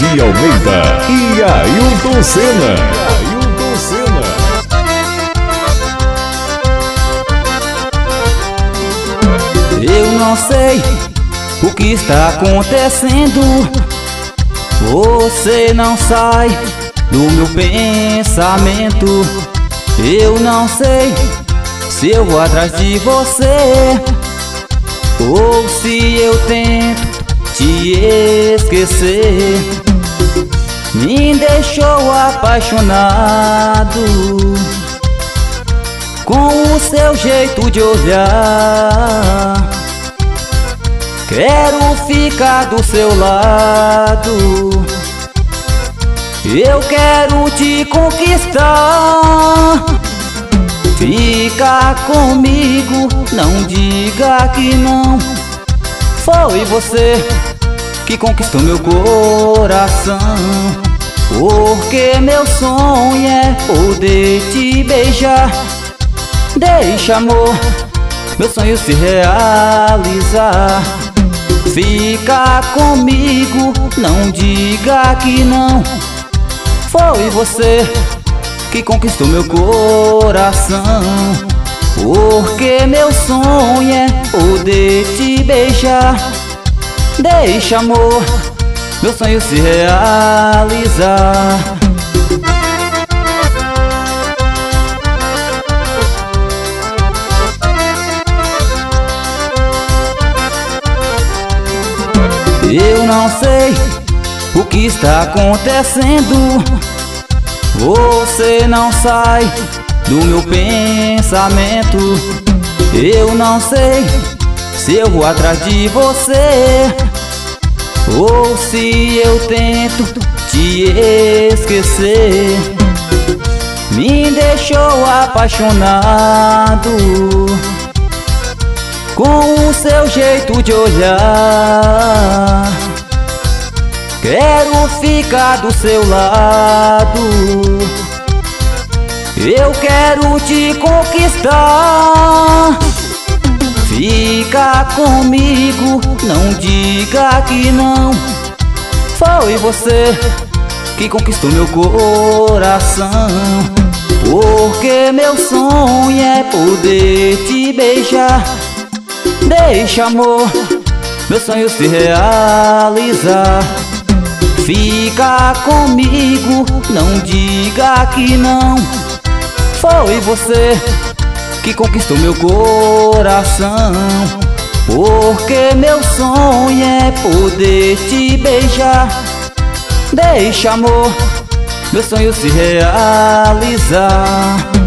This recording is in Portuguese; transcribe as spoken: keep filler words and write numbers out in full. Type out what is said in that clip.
de Almeida e Ailton Senna. Ailton Senna. Eu não sei o que está acontecendo. Você não sai do meu pensamento. Eu não sei se eu vou atrás de você ou se eu tento te esquecer. Me deixou apaixonado com o seu jeito de olhar. Quero ficar do seu lado, eu quero te conquistar. Fica comigo, não diga que não. Foi você que conquistou meu coração, porque meu sonho é poder te beijar. Deixa, amor, meu sonho se realizar. Fica comigo, não diga que não. Foi você que conquistou meu coração, porque meu sonho é poder te beijar. Deixa, amor, meu sonho se realizar. Eu não sei o que está acontecendo. Você não sai do meu pensamento. Eu não sei se eu vou atrás de você ou se eu tento te esquecer. Me deixou apaixonado com o seu jeito de olhar. Quero ficar do seu lado, eu quero te conquistar. Fica comigo, não diga que não. Foi você que conquistou meu coração, porque meu sonho é poder te beijar. Deixa, amor, meu sonho se realizar. Fica comigo, não diga que não. Foi você que conquistou meu coração, porque meu sonho é poder te beijar. Deixa, amor, meu sonho se realizar.